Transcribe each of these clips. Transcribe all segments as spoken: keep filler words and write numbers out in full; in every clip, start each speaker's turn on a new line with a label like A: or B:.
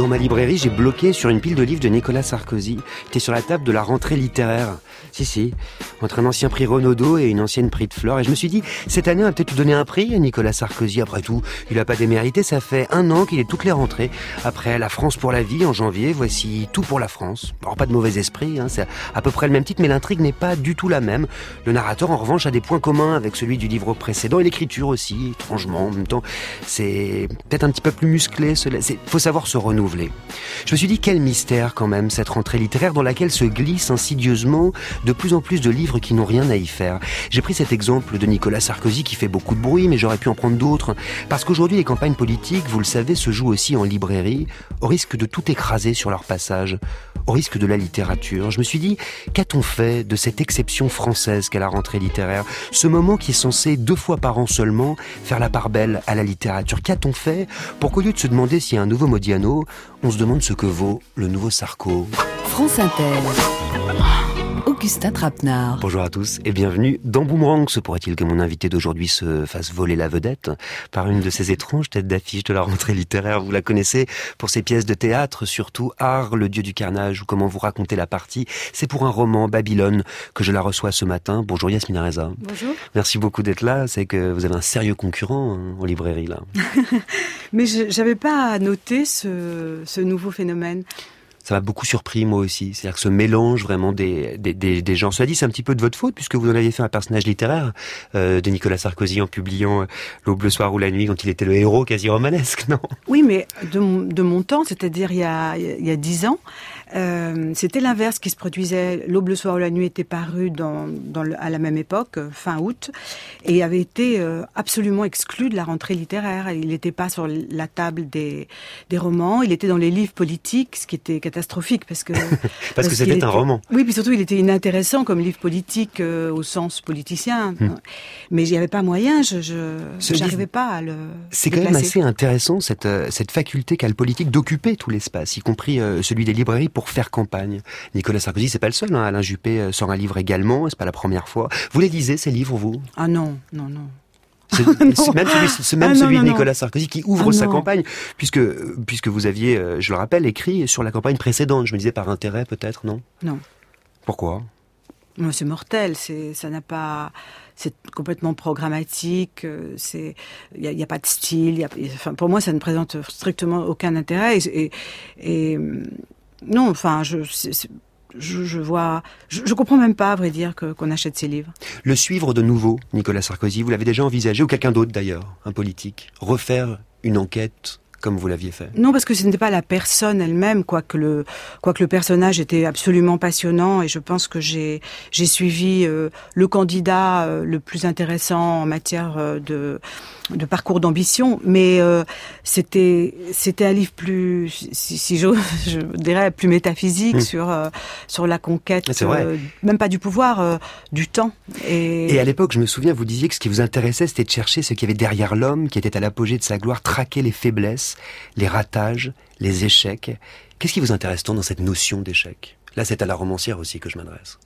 A: Dans ma librairie, j'ai bloqué sur une pile de livres de Nicolas Sarkozy, qui est sur la table de la rentrée littéraire. Si, si, entre un ancien prix Renaudot et une ancienne prix de Flore. Et je me suis dit, cette année, on va peut-être lui donner un prix à Nicolas Sarkozy. Après tout, il n'a pas démérité, ça fait un an qu'il est toutes les rentrées. Après La France pour la vie, en janvier, voici Tout pour la France. Alors, pas de mauvais esprit, hein, c'est à peu près le même titre, mais l'intrigue n'est pas du tout la même. Le narrateur, en revanche, a des points communs avec celui du livre précédent, et l'écriture aussi, étrangement. En même temps, c'est peut-être un petit peu plus musclé. Il faut savoir se renouveler. Je me suis dit, quel mystère quand même, cette rentrée littéraire dans laquelle se glissent insidieusement de plus en plus de livres qui n'ont rien à y faire. J'ai pris cet exemple de Nicolas Sarkozy qui fait beaucoup de bruit, mais j'aurais pu en prendre d'autres. Parce qu'aujourd'hui, les campagnes politiques, vous le savez, se jouent aussi en librairie, au risque de tout écraser sur leur passage, au risque de la littérature. Je me suis dit, qu'a-t-on fait de cette exception française qu'est la rentrée littéraire? Ce moment qui est censé, deux fois par an seulement, faire la part belle à la littérature. Qu'a-t-on fait pour qu'au lieu de se demander s'il y a un nouveau Modiano, on se demande ce que vaut le nouveau Sarko?
B: France Inter. Augustin Trapenard.
A: Bonjour à tous et bienvenue dans Boomerang. Se pourrait-il que mon invité d'aujourd'hui se fasse voler la vedette par une de ces étranges têtes d'affiche de la rentrée littéraire? Vous la connaissez pour ses pièces de théâtre, surtout Art, le dieu du carnage ou Comment vous raconter la partie. C'est pour un roman, Babylone, que je la reçois ce matin. Bonjour Yasmina Reza.
C: Bonjour. Merci
A: beaucoup d'être là. C'est que vous avez un sérieux concurrent hein, en librairie là.
C: Mais je n'avais pas noté ce, ce nouveau phénomène.
A: Ça m'a beaucoup surpris, moi aussi. C'est-à-dire que ce mélange vraiment des, des, des, des gens. Cela dit, c'est un petit peu de votre faute, puisque vous en aviez fait un personnage littéraire euh, de Nicolas Sarkozy en publiant euh, L'Aube, le soir ou la nuit, quand il était le héros quasi romanesque, non?
C: Oui, mais de mon, de mon temps, c'est-à-dire il y a, il y a dix ans, euh, c'était l'inverse qui se produisait. L'Aube, le soir ou la nuit était paru dans, dans le, à la même époque, fin août, et avait été euh, absolument exclu de la rentrée littéraire. Il n'était pas sur la table des, des romans, il était dans les livres politiques, ce qui était catastrophique parce que
A: parce, parce que c'était
C: était,
A: un roman.
C: Oui, puis surtout il était inintéressant comme livre politique euh, au sens politicien. Hmm. Mais il n'y avait pas moyen, je je n'arrivais livre... pas à le.
A: C'est quand même assez intéressant cette cette faculté qu'a le politique d'occuper tout l'espace, y compris euh, celui des librairies pour faire campagne. Nicolas Sarkozy, c'est pas le seul. Hein, Alain Juppé euh, sort un livre également. C'est pas la première fois. Vous les lisez ces livres, vous?
C: Ah non, non, non.
A: C'est, c'est même celui, c'est même
C: ah non,
A: celui
C: non,
A: de Nicolas Sarkozy qui ouvre
C: ah
A: sa
C: non.
A: campagne, puisque, puisque vous aviez, je le rappelle, écrit sur la campagne précédente. Je me disais par intérêt peut-être, non?
C: Non.
A: Pourquoi?
C: Non, c'est mortel, c'est, ça n'a pas... C'est complètement programmatique, c'est, il y a, y a pas de style, y a, enfin, pour moi ça ne présente strictement aucun intérêt et, et, et non, enfin, je... C'est, c'est, Je, je vois, je, je comprends même pas, à vrai dire, que, qu'on achète ces livres.
A: Le suivre de nouveau, Nicolas Sarkozy, vous l'avez déjà envisagé, ou quelqu'un d'autre d'ailleurs, un politique, refaire une enquête comme vous l'aviez fait?
C: Non, parce que ce n'était pas la personne elle-même, quoique le, quoique le personnage était absolument passionnant, et je pense que j'ai, j'ai suivi euh, le candidat euh, le plus intéressant en matière euh, de, de parcours d'ambition, mais euh, c'était, c'était un livre plus, si, si je, je dirais, plus métaphysique mmh. sur, euh, sur la conquête, euh, même pas du pouvoir, euh, du temps. Et...
A: et à l'époque, je me souviens, vous disiez que ce qui vous intéressait, c'était de chercher ce qu'il y avait derrière l'homme, qui était à l'apogée de sa gloire, traquer les faiblesses, les ratages, les échecs. Qu'est-ce qui vous intéresse tant dans cette notion d'échec? Là, c'est à la romancière aussi que je m'adresse.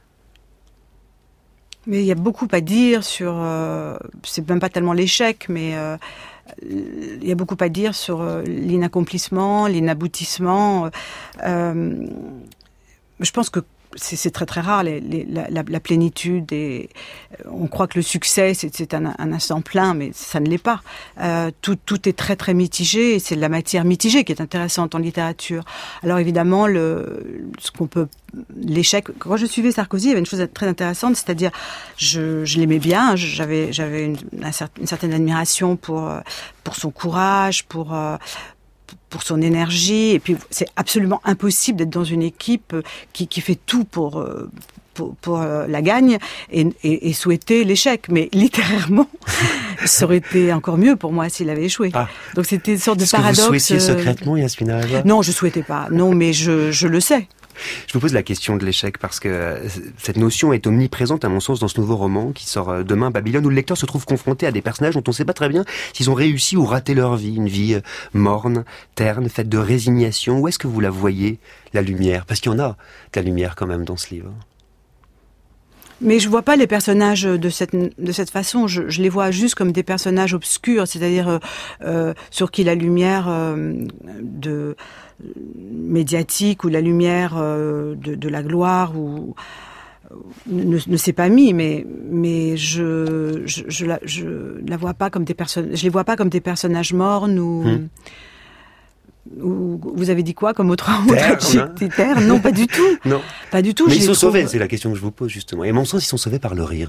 C: Mais il y a beaucoup à dire sur... Euh, c'est même pas tellement l'échec, mais euh, il y a beaucoup à dire sur euh, l'inaccomplissement, l'inaboutissement. Euh, je pense que c'est, c'est très très rare les, les, la, la plénitude et on croit que le succès c'est, c'est un, un instant plein, mais ça ne l'est pas. Euh, tout, tout est très très mitigé et c'est de la matière mitigée qui est intéressante en littérature. Alors évidemment le ce qu'on peut l'échec. Quand je suivais Sarkozy, il y avait une chose très intéressante, c'est-à-dire je, je l'aimais bien, j'avais j'avais une, une certaine admiration pour pour son courage, pour pour son énergie, et puis c'est absolument impossible d'être dans une équipe qui, qui fait tout pour, pour, pour la gagne et, et, et souhaiter l'échec. Mais littérairement, ça aurait été encore mieux pour moi s'il avait échoué. Ah. Donc c'était une sorte de
A: Est-ce
C: paradoxe.
A: Que vous souhaitiez secrètement, Yasmina Reza?
C: Non, je souhaitais pas. Non, mais je, je le sais.
A: Je vous pose la question de l'échec parce que cette notion est omniprésente à mon sens dans ce nouveau roman qui sort demain, Babylone, où le lecteur se trouve confronté à des personnages dont on ne sait pas très bien s'ils ont réussi ou raté leur vie, une vie morne, terne, faite de résignation. Où est-ce que vous la voyez, la lumière? Parce qu'il y en a de la lumière quand même dans ce livre.
C: Mais je vois pas les personnages de cette de cette façon. Je, je les vois juste comme des personnages obscurs, c'est-à-dire euh, euh, sur qui la lumière euh, de médiatique ou la lumière euh, de, de la gloire ou ne, ne s'est pas mis. Mais mais je je, je la je la vois pas comme des personnes. Je les vois pas comme des personnages mornes ou. Hum. Ou vous avez dit quoi comme autre adjectif? Non, pas du tout.
A: Non.
C: Pas du tout.
A: Mais
C: je
A: ils sont
C: trouve...
A: sauvés, c'est la question que je vous pose justement. Et à mon sens, ils sont sauvés par le rire.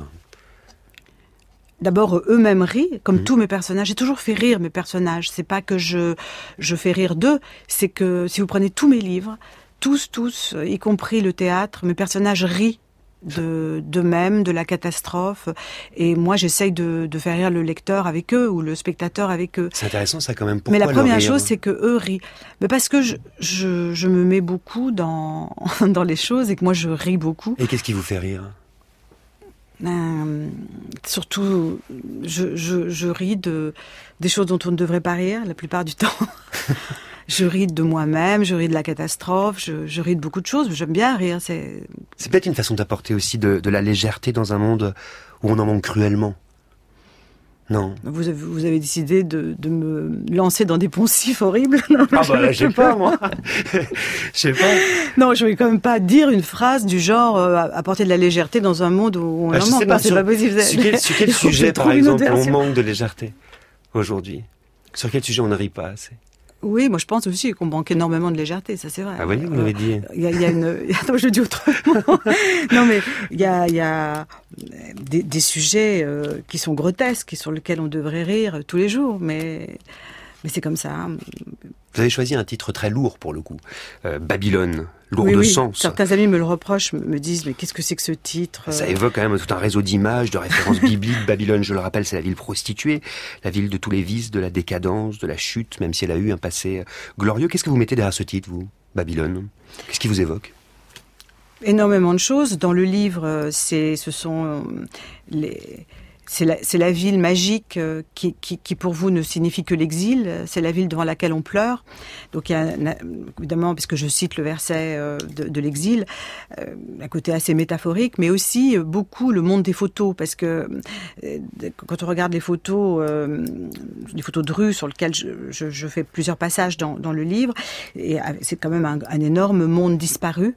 C: D'abord, eux-mêmes rient, comme mmh. tous mes personnages. J'ai toujours fait rire mes personnages. C'est pas que je je fais rire d'eux, c'est que si vous prenez tous mes livres, tous, tous, y compris le théâtre, mes personnages rient de d'eux-mêmes, de la catastrophe, et moi j'essaye de, de faire rire le lecteur avec eux ou le spectateur avec eux.
A: C'est intéressant ça quand même. Pourquoi
C: Mais la première
A: rire
C: chose c'est que eux rient, mais parce que je, je je me mets beaucoup dans dans les choses et que moi je ris beaucoup.
A: Et qu'est-ce qui vous fait rire?
C: Euh, surtout, je, je je ris de des choses dont on ne devrait pas rire la plupart du temps. Je ris de moi-même, je ris de la catastrophe, je, je ris de beaucoup de choses. J'aime bien rire. C'est,
A: c'est peut-être une façon d'apporter aussi de, de la légèreté dans un monde où on en manque cruellement. Non.
C: Vous avez, vous avez décidé de, de me lancer dans des poncifs horribles. Non,
A: ah bah là, je sais pas, moi. Je sais pas.
C: Non, je vais quand même pas dire une phrase du genre euh, apporter de la légèreté dans un monde où on
A: bah,
C: en manque.
A: Pas,
C: non, c'est
A: sur,
C: pas possible.
A: Sur quel, sur quel sujet, par exemple, on manque de légèreté aujourd'hui? Sur quel sujet on ne rit pas assez?
C: Oui, moi je pense aussi qu'on manque énormément de légèreté, ça c'est vrai.
A: Ah oui, vous l'avez dit.
C: Il y a, il y a une... Attends, je le dis autrement. Non mais il y a, il y a des, des sujets euh, qui sont grotesques et sur lesquels on devrait rire tous les jours, mais, mais c'est comme ça.
A: Vous avez choisi un titre très lourd pour le coup, euh, Babylone, lourd
C: oui,
A: de
C: oui.
A: sens.
C: Certains amis me le reprochent, me disent mais qu'est-ce que c'est que ce titre?
A: Ça évoque quand même tout un réseau d'images, de références bibliques. Babylone, je le rappelle, c'est la ville prostituée, la ville de tous les vices, de la décadence, de la chute, même si elle a eu un passé glorieux. Qu'est-ce que vous mettez derrière ce titre, vous, Babylone? Qu'est-ce qui vous évoque?
C: Énormément de choses. Dans le livre, c'est, ce sont les... C'est la, c'est la ville magique euh, qui, qui, qui, pour vous, ne signifie que l'exil. C'est la ville devant laquelle on pleure. Donc, il y a, évidemment, puisque je cite le verset euh, de, de l'exil, euh, un côté assez métaphorique, mais aussi euh, beaucoup le monde des photos. Parce que euh, quand on regarde les photos, euh, les photos de rue sur lesquelles je, je, je fais plusieurs passages dans, dans le livre, et c'est quand même un, un énorme monde disparu.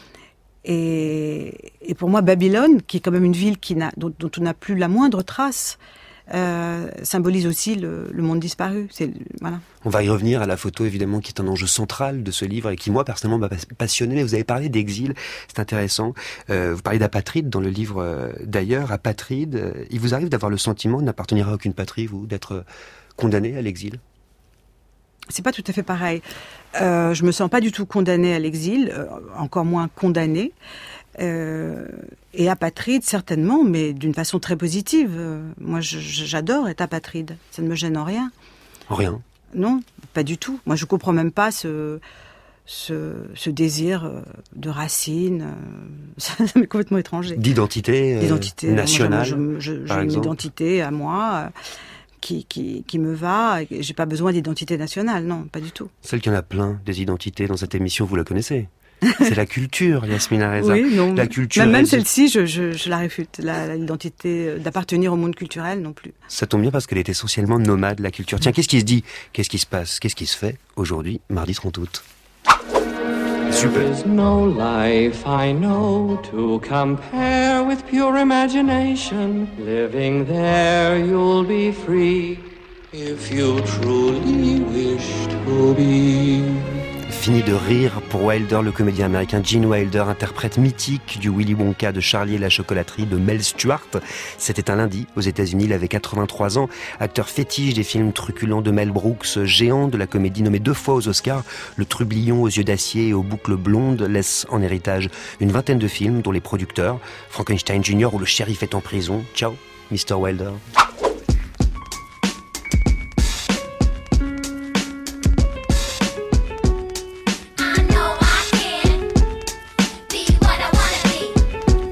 C: Et, et pour moi, Babylone, qui est quand même une ville qui n'a, dont, dont on n'a plus la moindre trace, euh, symbolise aussi le, le monde disparu. C'est, voilà.
A: On va y revenir à la photo, évidemment, qui est un enjeu central de ce livre et qui, moi, personnellement, m'a passionné. Mais vous avez parlé d'exil, c'est intéressant. Euh, vous parlez d'apatride dans le livre euh, d'ailleurs. Apatride, euh, il vous arrive d'avoir le sentiment de n'appartenir à aucune patrie, vous, d'être condamné à l'exil?
C: C'est pas tout à fait pareil. Euh, je me sens pas du tout condamnée à l'exil, euh, encore moins condamnée. Euh, et apatride, certainement, mais d'une façon très positive. Euh, moi, je, j'adore être apatride. Ça ne me gêne en rien.
A: Rien?
C: Non, pas du tout. Moi, je comprends même pas ce, ce, ce désir de racines. Ça m'est complètement étranger.
A: D'identité, euh, D'identité nationale,
C: moi, je, je, je,
A: par
C: J'ai
A: exemple.
C: une identité à moi. Euh, Qui, qui, qui me va, j'ai pas besoin d'identité nationale, non, pas du tout.
A: Celle qu'il y en a plein, des identités dans cette émission, vous la connaissez. C'est la culture, Yasmina Reza.
C: Oui, non.
A: La culture.
C: Même, même celle-ci, je, je, je la réfute. La, l'identité d'appartenir au monde culturel, non plus.
A: Ça tombe bien parce qu'elle est essentiellement nomade, la culture. Tiens, qu'est-ce qui se dit? Qu'est-ce qui se passe? Qu'est-ce qui se fait aujourd'hui, mardi trente août? Super.
D: There is no life I know to compare with pure imagination. Living there you'll be free if you truly wish to be.
A: Fini de rire pour Wilder, le comédien américain Gene Wilder, interprète mythique du Willy Wonka de Charlie et la chocolaterie de Mel Stuart. C'était un lundi aux États-Unis, il avait quatre-vingt-trois ans, acteur fétiche des films truculents de Mel Brooks, géant de la comédie nommé deux fois aux Oscars. Le trublion aux yeux d'acier et aux boucles blondes laisse en héritage une vingtaine de films dont les producteurs, Frankenstein Junior ou Le shérif est en prison. Ciao, mister Wilder.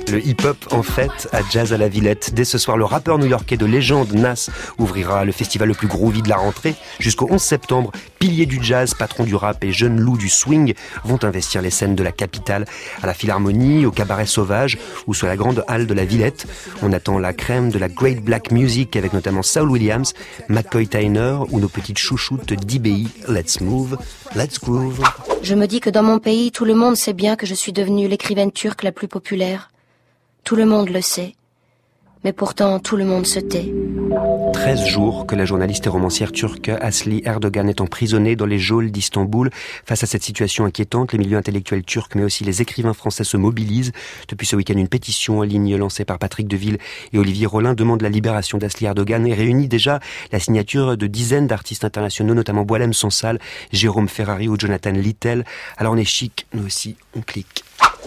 A: Le hip-hop en fête à Jazz à la Villette. Dès ce soir, le rappeur new-yorkais de légende Nas ouvrira le festival le plus groovy de la rentrée. Jusqu'au onze septembre, pilier du jazz, patron du rap et jeune loup du swing vont investir les scènes de la capitale, à la Philharmonie, au Cabaret Sauvage ou sur la grande halle de la Villette. On attend la crème de la Great Black Music avec notamment Saul Williams, McCoy Tyner ou nos petites chouchoutes d'I B I. Let's move, let's groove.
E: Je me dis que dans mon pays, tout le monde sait bien que je suis devenue l'écrivaine turque la plus populaire. Tout le monde le sait, mais pourtant tout le monde se tait.
A: treize jours que la journaliste et romancière turque Asli Erdogan est emprisonnée dans les geôles d'Istanbul. Face à cette situation inquiétante, les milieux intellectuels turcs, mais aussi les écrivains français se mobilisent. Depuis ce week-end, une pétition en ligne lancée par Patrick Deville et Olivier Rollin demande la libération d'Asli Erdogan et réunit déjà la signature de dizaines d'artistes internationaux, notamment Boualem Sansal, Jérôme Ferrari ou Jonathan Littell. Alors on est chic, nous aussi, on clique.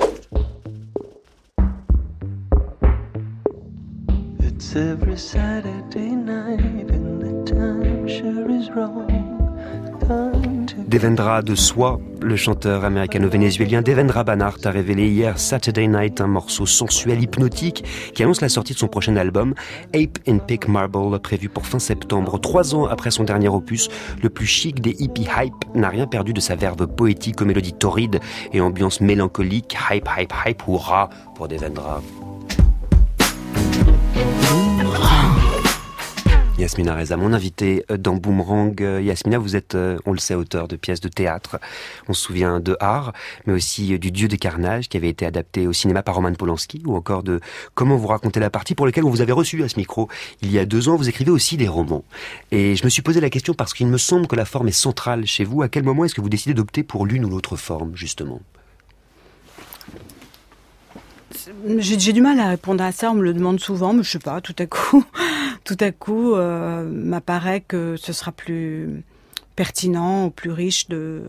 F: It's every Saturday night and the time sure is wrong.
A: Devendra de Soi, le chanteur américano-vénézuélien Devendra Banhart a révélé hier Saturday Night, un morceau sensuel hypnotique qui annonce la sortie de son prochain album Ape in Pink Marble, prévu pour fin septembre. Trois ans après son dernier opus, le plus chic des hippies hype n'a rien perdu de sa verve poétique aux mélodies torrides et ambiance mélancolique. Hype, hype, hype, hurrah pour Devendra. Yasmina Reza, mon invité dans Boomerang. Yasmina, vous êtes, on le sait, auteur de pièces de théâtre. On se souvient de Art, mais aussi du Dieu des Carnages, qui avait été adapté au cinéma par Roman Polanski, ou encore de Comment vous racontez la partie, pour lequel on vous avait reçu à ce micro il y a deux ans. Vous écrivez aussi des romans. Et je me suis posé la question parce qu'il me semble que la forme est centrale chez vous. À quel moment est-ce que vous décidez d'opter pour l'une ou l'autre forme, justement ?
C: J'ai, j'ai du mal à répondre à ça, on me le demande souvent, mais je sais pas, tout à coup, tout à coup, euh, m'apparaît que ce sera plus pertinent ou plus riche de,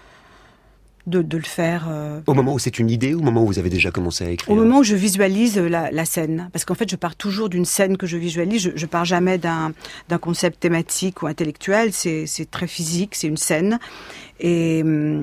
C: de, de le faire. Euh,
A: au moment où c'est une idée, ou au moment où vous avez déjà commencé à écrire ?
C: Au moment où je visualise la, la scène, parce qu'en fait, je pars toujours d'une scène que je visualise. Je, je pars jamais d'un, d'un concept thématique ou intellectuel. C'est, c'est très physique, c'est une scène, et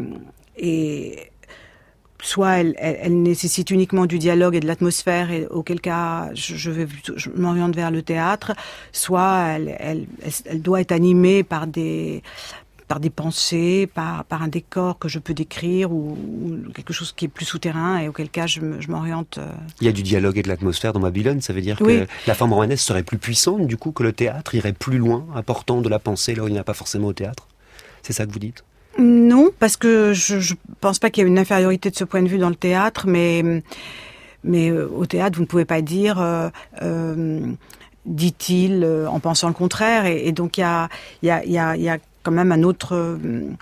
C: et soit elle, elle, elle nécessite uniquement du dialogue et de l'atmosphère, et auquel cas je, je, vais, je m'oriente vers le théâtre, soit elle, elle, elle, elle doit être animée par des, par des pensées, par, par un décor que je peux décrire, ou, ou quelque chose qui est plus souterrain, et auquel cas je, me, je m'oriente. Euh...
A: Il y a du dialogue et de l'atmosphère dans Babylone, ça veut dire
C: oui.
A: que la forme romanesque serait plus puissante, du coup, que le théâtre, irait plus loin, apportant de la pensée là où il n'y en a pas forcément au théâtre. C'est ça que vous dites ?
C: Non, parce que je, je pense pas qu'il y ait une infériorité de ce point de vue dans le théâtre, mais mais euh, au théâtre vous ne pouvez pas dire euh, euh, dit-il euh, en pensant le contraire, et, et donc il y a il y a il y a il y a quand même un autre euh,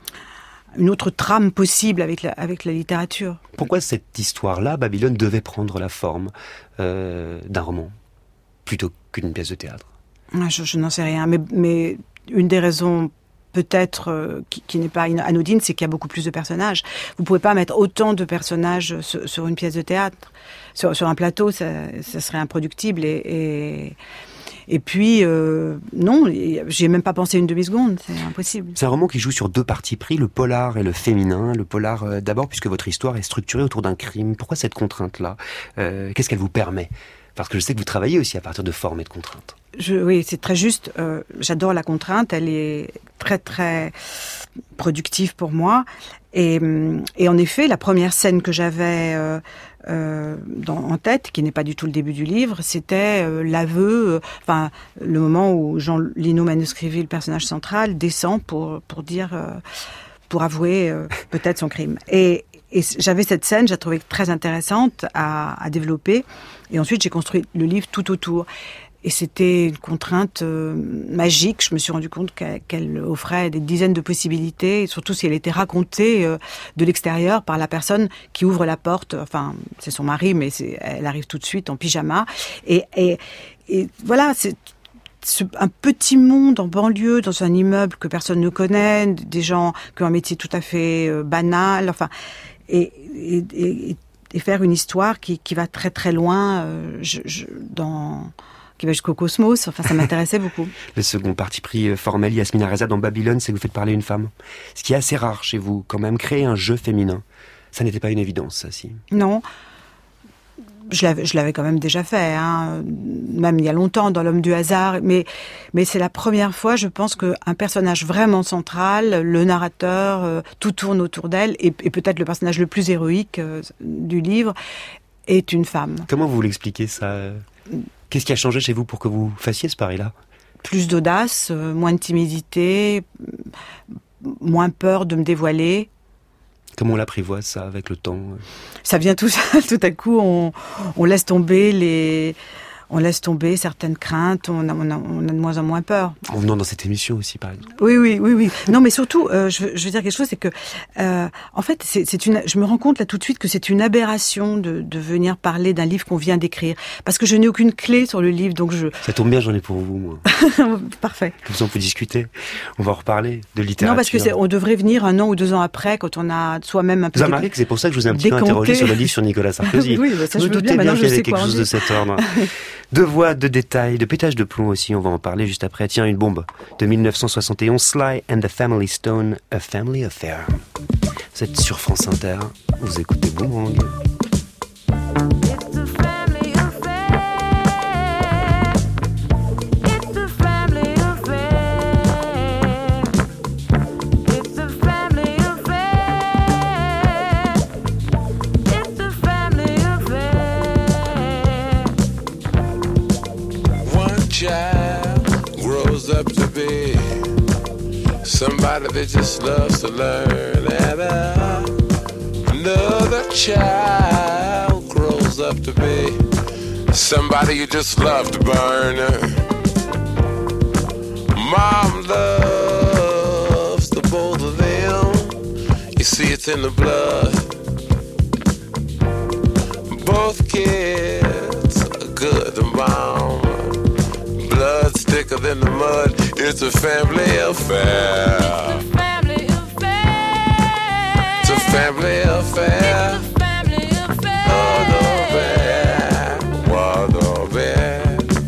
C: une autre trame possible avec la avec la littérature.
A: Pourquoi cette histoire-là, Babylone, devait prendre la forme euh, d'un roman plutôt qu'une pièce de théâtre ?
C: Je, je n'en sais rien, mais mais une des raisons peut-être euh, qui, qui n'est pas anodine, c'est qu'il y a beaucoup plus de personnages. Vous pouvez pas mettre autant de personnages sur, sur une pièce de théâtre, sur, sur un plateau, ça, ça serait improductible. Et, et, et puis, euh, non, j'y ai même pas pensé une demi-seconde, c'est impossible.
A: C'est un roman qui joue sur deux partis pris, le polar et le féminin. Le polar, euh, d'abord, puisque votre histoire est structurée autour d'un crime. Pourquoi cette contrainte-là ? euh, Qu'est-ce qu'elle vous permet ? Parce que je sais que vous travaillez aussi à partir de formes et de contraintes.
C: Je, oui, c'est très juste. Euh, j'adore la contrainte. Elle est très, très productive pour moi. Et, et en effet, la première scène que j'avais euh, euh, dans, en tête, qui n'est pas du tout le début du livre, c'était euh, l'aveu, euh, enfin, le moment où Jean Lino Manuscrivit, le personnage central, descend pour, pour dire, euh, pour avouer euh, peut-être son crime. Et, Et j'avais cette scène, j'ai trouvé très intéressante à, à développer. Et ensuite, j'ai construit le livre tout autour. Et c'était une contrainte euh, magique. Je me suis rendu compte qu'elle, qu'elle offrait des dizaines de possibilités, surtout si elle était racontée euh, de l'extérieur par la personne qui ouvre la porte. Enfin, c'est son mari, mais c'est, elle arrive tout de suite en pyjama. Et, et, et voilà, c'est un petit monde en banlieue, dans un immeuble que personne ne connaît, des gens qui ont un métier tout à fait euh, banal. Enfin, et, et, et, et faire une histoire qui, qui va très très loin, euh, je, je, dans... qui va jusqu'au cosmos, enfin ça m'intéressait beaucoup.
A: Le second parti pris formel, Yasmina Reza, dans Babylone, c'est que vous faites parler une femme. Ce qui est assez rare chez vous, quand même, créer un jeu féminin. Ça n'était pas une évidence, ça, si ?
C: Non. je l'avais, je l'avais quand même déjà fait, hein, même il y a longtemps dans L'Homme du hasard, mais, mais c'est la première fois, je pense, qu'un personnage vraiment central, le narrateur, euh, tout tourne autour d'elle, et, et peut-être le personnage le plus héroïque euh, du livre, est une femme.
A: Comment vous l'expliquez ça ? Qu'est-ce qui a changé chez vous pour que vous fassiez ce pari-là ?
C: Plus d'audace, euh, moins de timidité, moins peur de me dévoiler.
A: Comment on l'apprivoise, ça, avec le temps ?
C: Ça vient tout seul, tout à coup, on, on laisse tomber les... On laisse tomber certaines craintes, on a, on, a, on a de moins en moins peur.
A: En venant dans cette émission aussi, par exemple.
C: Oui, oui, oui, oui. Non, mais surtout, euh, je, je veux dire quelque chose, c'est que, euh, en fait, c'est, c'est une. Je me rends compte là tout de suite que c'est une aberration de, de venir parler d'un livre qu'on vient d'écrire, parce que je n'ai aucune clé sur le livre, donc je.
A: Ça tombe bien, j'en ai pour vous, moi.
C: Parfait.
A: Comme ça, on peut discuter. On va en reparler de littérature.
C: Non, parce que c'est, on devrait venir un an ou deux ans après, quand on a soi-même un peu.
A: Vous avez remarqué que c'est pour ça que je vous ai un petit peu interrogé sur le livre sur Nicolas Sarkozy.
C: Oui, bah ça je,
A: je me
C: veux
A: doutais
C: bien.
A: bien
C: Maintenant,
A: qu'il y
C: je
A: avait
C: sais
A: quelque
C: quoi
A: chose de cet ordre. De voix, de détails, de pétage de plomb aussi, on va en parler juste après. Tiens, une bombe de dix-neuf cent soixante et onze, Sly and the Family Stone, A Family Affair. Vous êtes sur France Inter, vous écoutez Boomerang.
G: Somebody that just loves to learn, and uh, another child grows up to be somebody you just love to burn. Mom loves the both of them, you see it's in the blood. Both kids are good and mom, blood's thicker than the mud. It's a family affair. It's a family affair. It's a family affair. It's a family affair. Oh, no bad. Oh, no bad.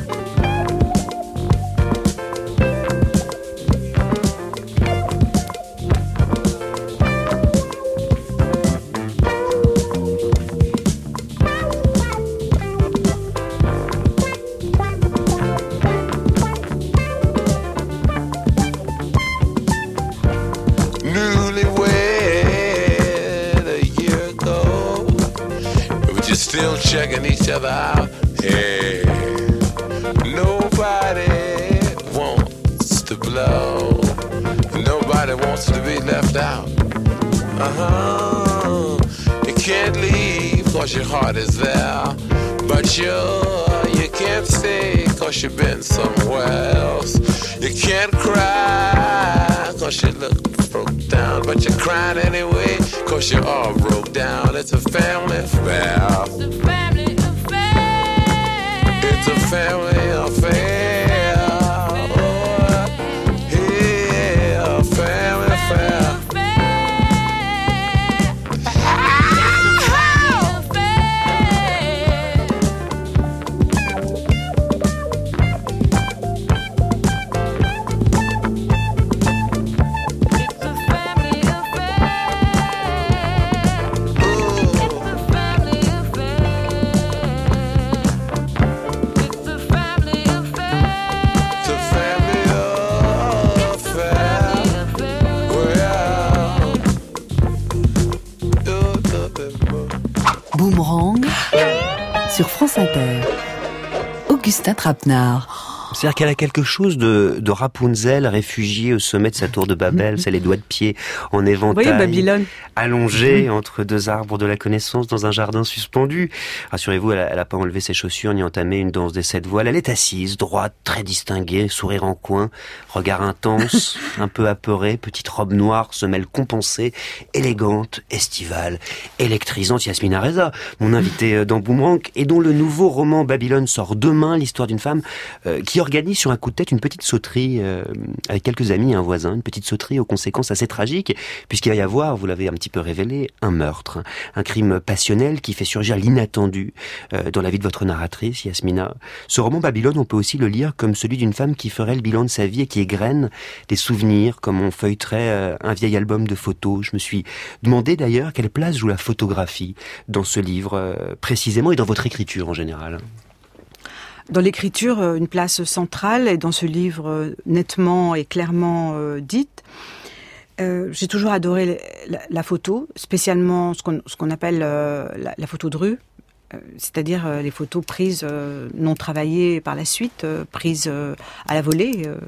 G: Still checking each other out. Hey, nobody wants to blow. Nobody wants to be left out. Uh-huh. You can't leave cause your heart is there. But you, you can't stay cause you've been somewhere else. You can't cry cause you look broke down. But you're crying anyway cause you're all broke down. It's a family affair. It's a family affair. It's a family affair. Oh, yeah, a family affair.
B: Boomerang sur France Inter. Augustin Trapenard.
A: C'est-à-dire qu'elle a quelque chose de, de Rapunzel réfugiée au sommet de sa tour de Babel, c'est les doigts de pied en éventail,
C: oui, Babylone,
A: allongés entre deux arbres de la connaissance dans un jardin suspendu. Rassurez-vous, elle a, elle a pas enlevé ses chaussures ni entamé une danse des sept voiles. Elle est assise, droite, très distinguée, sourire en coin, regard intense, un peu apeuré, petite robe noire, semelle compensée, élégante, estivale, électrisante. Yasmina Reza, mon invitée dans Boomerang, et dont le nouveau roman Babylone sort demain, l'histoire d'une femme euh, qui aurait organise sur un coup de tête une petite sauterie euh, avec quelques amis et un voisin, une petite sauterie aux conséquences assez tragiques, puisqu'il va y avoir, vous l'avez un petit peu révélé, un meurtre, un crime passionnel qui fait surgir l'inattendu euh, dans la vie de votre narratrice, Yasmina. Ce roman Babylone, on peut aussi le lire comme celui d'une femme qui ferait le bilan de sa vie et qui égrène des souvenirs, comme on feuilleterait euh, un vieil album de photos. Je me suis demandé d'ailleurs quelle place joue la photographie dans ce livre euh, précisément et dans votre écriture en général.
C: Dans l'écriture, une place centrale, et dans ce livre nettement et clairement euh, dite. Euh, j'ai toujours adoré la, la photo, spécialement ce qu'on, ce qu'on appelle euh, la, la photo de rue, euh, c'est-à-dire euh, les photos prises euh, non travaillées par la suite, euh, prises euh, à la volée. Euh.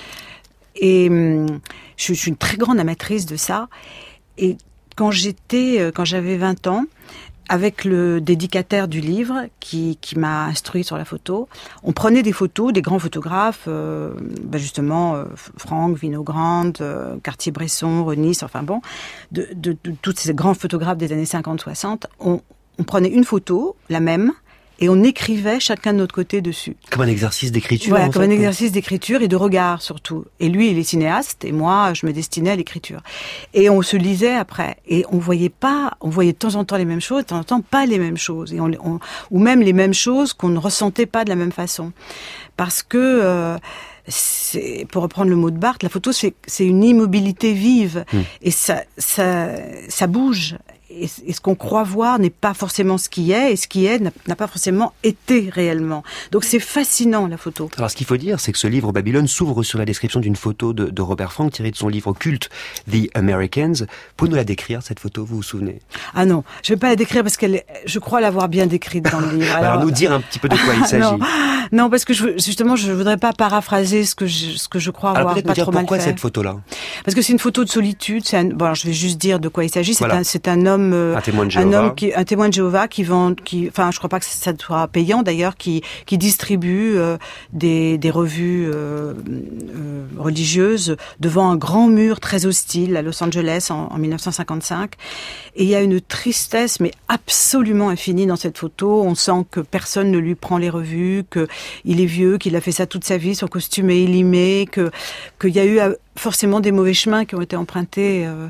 C: Et euh, je, je suis une très grande amatrice de ça. Et quand j'étais, euh, quand j'avais vingt ans, avec le dédicataire du livre qui, qui m'a instruit sur la photo, on prenait des photos des grands photographes, euh, ben justement euh, Franck, Winogrand, euh, Cartier-Bresson, Renice, enfin bon, de, de, de tous ces grands photographes des années cinquante soixante. On, on prenait une photo, la même, et on écrivait chacun de notre côté dessus.
A: Comme un exercice d'écriture.
C: Voilà,
A: en
C: comme
A: fait.
C: un exercice d'écriture et de regard surtout. Et lui, il est cinéaste, et moi, je me destinais à l'écriture. Et on se lisait après, et on voyait pas, on voyait de temps en temps les mêmes choses, de temps en temps pas les mêmes choses, et on, on, ou même les mêmes choses qu'on ne ressentait pas de la même façon, parce que euh, c'est, pour reprendre le mot de Barthes, la photo c'est, c'est une immobilité vive, mmh. et ça, ça, ça bouge. Et ce qu'on croit voir n'est pas forcément ce qui est, et ce qui est n'a pas forcément été réellement. Donc c'est fascinant, la photo.
A: Alors ce qu'il faut dire, c'est que ce livre Babylone s'ouvre sur la description d'une photo de, de Robert Frank, tirée de son livre culte The Americans. Pouvez nous la décrire, cette photo, vous vous souvenez?
C: Ah non, je ne vais pas la décrire parce qu'elle, je crois l'avoir bien décrite dans le livre.
A: Alors, Alors nous dire un petit peu de quoi il s'agit.
C: Non, non, parce que je, justement, je voudrais pas paraphraser ce que je, ce que je crois avoir
A: alors,
C: pas
A: nous dire
C: trop mal fait.
A: Pourquoi cette photo-là?
C: Parce que c'est une photo de solitude. C'est un, bon, alors, je vais juste dire de quoi il s'agit. C'est
A: voilà.
C: un, c'est un homme,
A: un témoin de Jéhovah.
C: Un homme qui, un témoin de Jéhovah qui vend, qui, enfin, je crois pas que ça soit payant d'ailleurs, qui, qui distribue euh, des, des revues euh, euh, religieuses devant un grand mur très hostile à Los Angeles en, en dix-neuf cent cinquante-cinq. Et il y a une tristesse, mais absolument infinie dans cette photo. On sent que personne ne lui prend les revues, que il est vieux, qu'il a fait ça toute sa vie, son costume est élimé, que qu'il y a eu forcément des mauvais chemins qui ont été empruntés. Euh,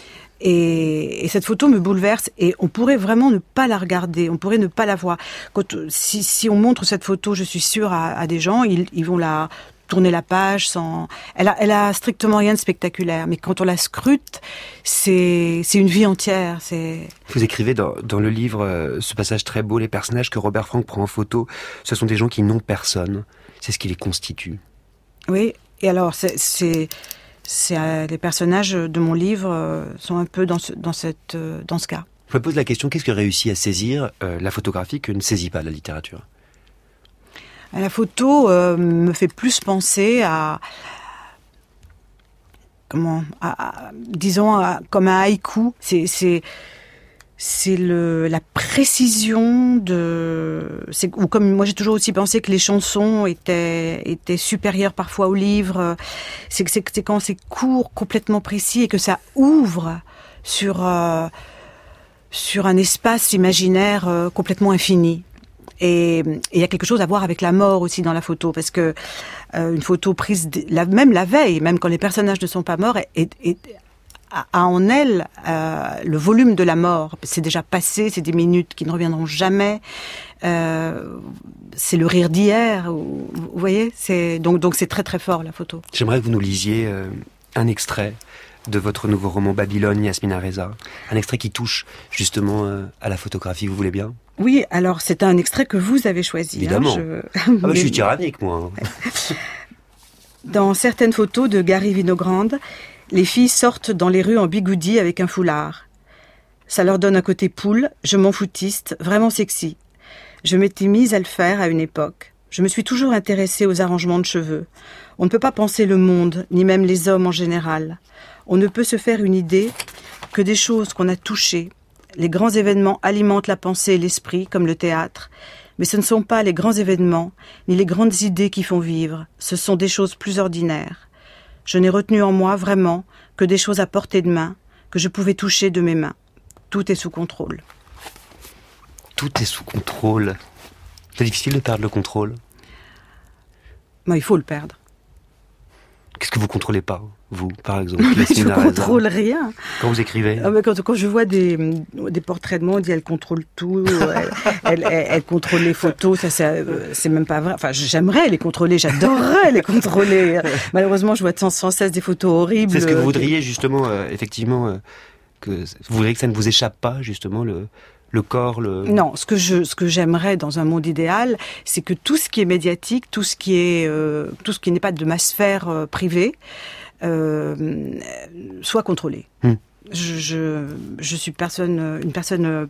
C: Et, et cette photo me bouleverse, et on pourrait vraiment ne pas la regarder, on pourrait ne pas la voir. Quand, si, si on montre cette photo, je suis sûre, à, à des gens, ils, ils vont la tourner la page sans. Elle a, elle a strictement rien de spectaculaire, mais quand on la scrute, c'est, c'est une vie entière. C'est.
A: Vous écrivez dans, dans le livre euh, ce passage très beau, les personnages que Robert Frank prend en photo, ce sont des gens qui n'ont personne. C'est ce qui les constitue.
C: Oui, et alors c'est. c'est C'est, euh, les personnages de mon livre euh, sont un peu dans ce, dans cette, euh, dans ce cas.
A: Je me pose la question, qu'est-ce que réussit à saisir euh, la photographie que ne saisit pas la littérature?
C: La photo euh, me fait plus penser à, comment, à, à, disons, à, comme un haïku. C'est, c'est, c'est le, la précision de, c'est, ou comme moi j'ai toujours aussi pensé que les chansons étaient, étaient supérieures parfois aux livres. C'est que c'est, c'est quand c'est court, complètement précis, et que ça ouvre sur, euh, sur un espace imaginaire euh, complètement infini. Et il y a quelque chose à voir avec la mort aussi dans la photo, parce que euh, une photo prise la, même la veille, même quand les personnages ne sont pas morts, est, est, est a en elle euh, le volume de la mort. C'est déjà passé, c'est des minutes qui ne reviendront jamais. Euh, c'est le rire d'hier. Vous, vous voyez, c'est donc donc c'est très très fort la photo.
A: J'aimerais que vous nous lisiez euh, un extrait de votre nouveau roman Babylone, Yasmina Reza. Un extrait qui touche justement euh, à la photographie. Vous voulez bien?
C: Oui, alors c'est un extrait que vous avez choisi.
A: Évidemment.
C: Hein, je...
A: ah bah, je suis tyrannique, moi.
C: Dans certaines photos de Gary Winogrand, les filles sortent dans les rues en bigoudi avec un foulard. Ça leur donne un côté poule, je m'en foutiste, vraiment sexy. Je m'étais mise à le faire à une époque. Je me suis toujours intéressée aux arrangements de cheveux. On ne peut pas penser le monde, ni même les hommes en général. On ne peut se faire une idée que des choses qu'on a touchées. Les grands événements alimentent la pensée et l'esprit, comme le théâtre. Mais ce ne sont pas les grands événements, ni les grandes idées qui font vivre. Ce sont des choses plus ordinaires. Je n'ai retenu en moi, vraiment, que des choses à portée de main, que je pouvais toucher de mes mains. Tout est sous contrôle.
A: Tout est sous contrôle. C'est difficile de perdre le contrôle.
C: Moi, il faut le perdre.
A: Qu'est-ce que vous contrôlez pas, vous, par exemple?
C: Je ne contrôle rien.
A: Quand vous écrivez?
C: Ah, quand, quand je vois des, des portraits de moi, on dit elle contrôle tout, elle, elle, elle, elle contrôle les photos, ça, ça c'est même pas vrai. Enfin, j'aimerais les contrôler, j'adorerais les contrôler. Malheureusement, je vois sans, sans cesse des photos horribles.
A: C'est ce que vous voudriez, justement, euh, effectivement, euh, que vous voudriez que ça ne vous échappe pas, justement, le... Le corps, le...
C: Non, ce que je, ce que j'aimerais dans un monde idéal, c'est que tout ce qui est médiatique, tout ce qui est, euh, tout ce qui n'est pas de ma sphère euh, privée, euh, soit contrôlé. Hmm. Je, je, je suis personne, une personne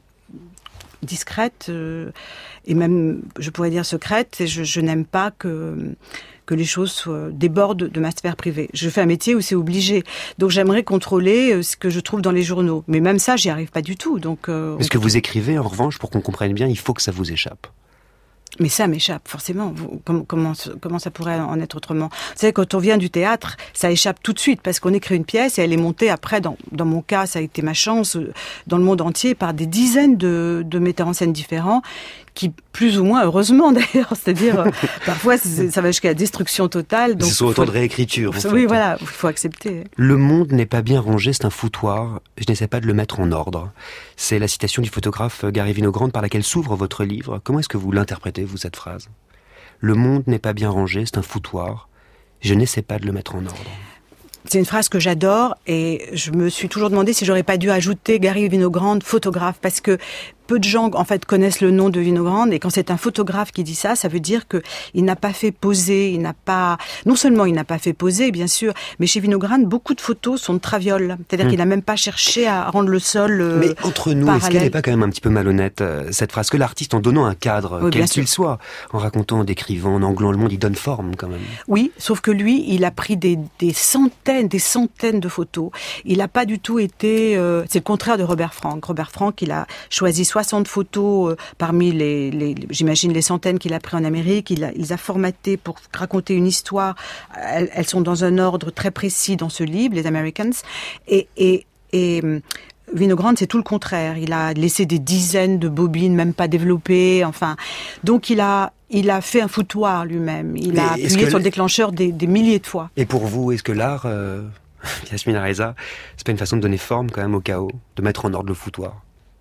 C: discrète euh, et même, je pourrais dire secrète. Et je, je n'aime pas que que les choses soient, débordent de ma sphère privée. Je fais un métier où c'est obligé. Donc j'aimerais contrôler ce que je trouve dans les journaux. Mais même ça, j'y arrive pas du tout. Donc, euh,
A: Mais ce que vous écrivez, en revanche, pour qu'on comprenne bien, il faut que ça vous échappe.
C: Mais ça m'échappe, forcément. Comment, comment, comment ça pourrait en être autrement? Vous savez, quand on vient du théâtre, ça échappe tout de suite, parce qu'on écrit une pièce et elle est montée après, dans, dans mon cas, ça a été ma chance, dans le monde entier, par des dizaines de, de metteurs en scène différents, qui, plus ou moins, heureusement d'ailleurs, c'est-à-dire, euh, parfois, c'est, ça va jusqu'à la destruction totale. Donc,
A: ce sont autant
C: faut,
A: de réécriture.
C: Oui,
A: en fait.
C: voilà, il faut accepter.
A: Le monde n'est pas bien rangé, c'est un foutoir. Je n'essaie pas de le mettre en ordre. C'est la citation du photographe Gary Winogrand par laquelle s'ouvre votre livre. Comment est-ce que vous l'interprétez, vous, cette phrase? Le monde n'est pas bien rangé, c'est un foutoir. Je n'essaie pas de le mettre en ordre.
C: C'est une phrase que j'adore et je me suis toujours demandé si j'aurais pas dû ajouter Gary Winogrand, photographe, parce que peu de gens, en fait, connaissent le nom de Winogrand, et quand c'est un photographe qui dit ça, ça veut dire que il n'a pas fait poser, il n'a pas, non seulement il n'a pas fait poser, bien sûr, mais chez Winogrand, beaucoup de photos sont de traviole. C'est-à-dire mmh. qu'il n'a même pas cherché à rendre le sol euh,
A: Mais entre nous,
C: parallèle.
A: Est-ce qu'elle n'est pas quand même un petit peu malhonnête, euh, cette phrase, que l'artiste, en donnant un cadre,
C: oui,
A: quel qu'il soit, en racontant, en décrivant, en anglant le monde, il donne forme, quand même.
C: Oui, sauf que lui, il a pris des, des centaines, des centaines de photos. Il n'a pas du tout été, euh, c'est le contraire de Robert Frank. Robert Frank, il a choisi soixante photos euh, parmi les, les, j'imagine, les centaines qu'il a pris en Amérique. Il a, il les a formatées pour raconter une histoire. Elles, elles sont dans un ordre très précis dans ce livre, les Americans. Et, et, et Winogrand, c'est tout le contraire. Il a laissé des dizaines de bobines, même pas développées. Enfin, donc il a, il a fait un foutoir lui-même. Il
A: Mais
C: a appuyé sur le déclencheur des, des milliers de fois.
A: Et pour vous, est-ce que l'art, euh, Yasmina Reza, c'est pas une façon de donner forme quand même au chaos, de mettre en ordre le foutoir?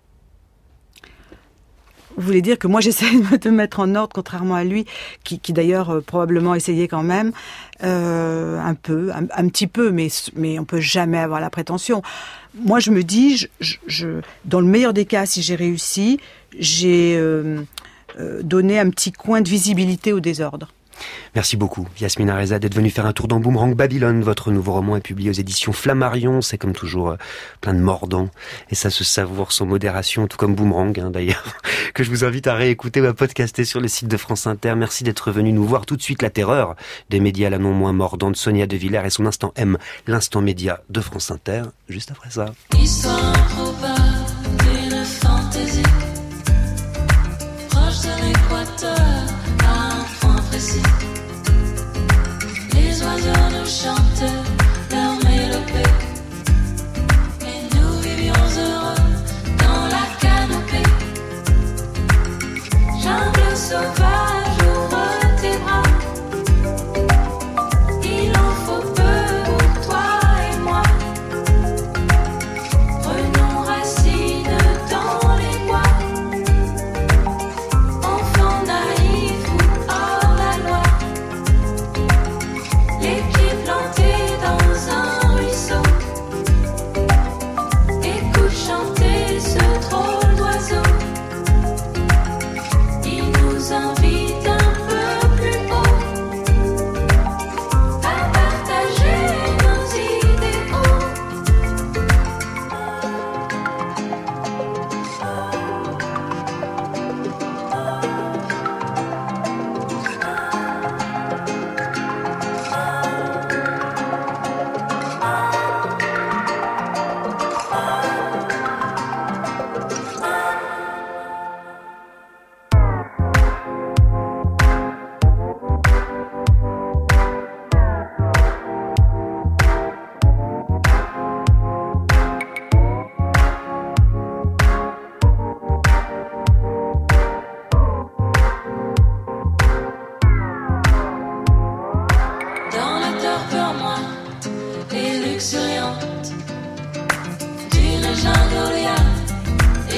C: Vous voulez dire que moi j'essaie de mettre en ordre, contrairement à lui, qui, qui d'ailleurs euh, probablement essayait quand même, euh, un peu, un, un petit peu, mais, mais on peut jamais avoir la prétention. Moi je me dis, je, je, je, dans le meilleur des cas, si j'ai réussi, j'ai euh, euh, donné un petit coin de visibilité au désordre.
A: Merci beaucoup, Yasmina Reza, d'être venue faire un tour dans Boomerang Babylone. Votre nouveau roman est publié aux éditions Flammarion. C'est comme toujours euh, plein de mordants. Et ça se savoure sans modération, tout comme Boomerang, hein, d'ailleurs, que je vous invite à réécouter ou à podcaster sur le site de France Inter. Merci d'être venu nous voir. Tout de suite, la terreur des médias, la non moins mordante, Sonia De Villers et son Instant M, l'instant média de France Inter. Juste après ça.
H: Histoire improbable d'une fantaisie, proche de l'équateur. Les oiseaux nous chantent leur mélopée et nous vivions heureux dans la canopée. Jungle sauvage, ouvre tes bras. Il en faut peu pour toi et moi. Prenons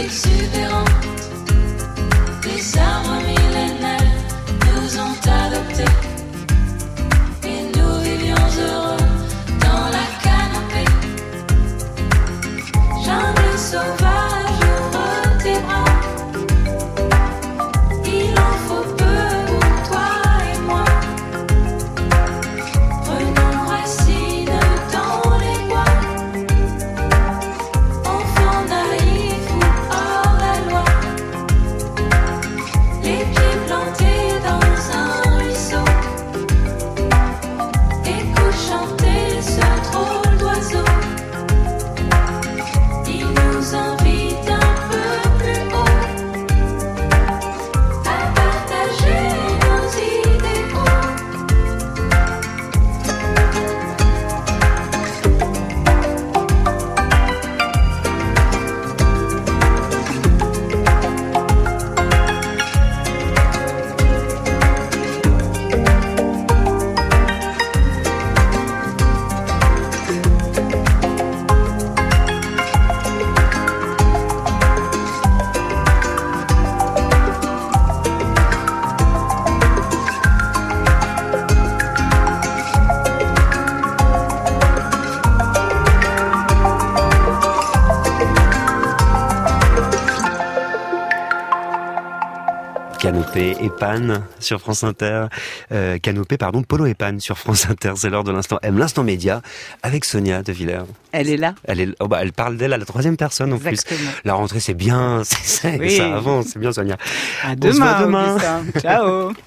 H: exubérantes. Les arbres millénaires nous ont adoptés et nous vivions heureux dans la canopée. Jungle sauvage, ouvre tes bras. Il en faut peu pour toi et moi. Prenons racine dans les bois. Enfants naïfs ou hors la loi. Les pieds plantés dans un ruisseau. Écoute chanter ce drôle d'oiseau. Il nous invite un peu plus haut à partager nos idéaux.
A: Canopée et Pan sur France Inter. Euh, Canopée, pardon, Polo et Pan sur France Inter. C'est l'heure de l'instant M, l'instant média, avec Sonia De Villers.
I: Elle est là.
A: Elle est, oh bah, elle parle d'elle à la troisième personne en
I: Exactement.
A: plus. La rentrée, c'est bien, c'est, c'est
I: Oui.
A: ça avance, c'est bien Sonia.
I: À
A: On se voit
I: demain,
A: demain.
I: Augustin. Ciao.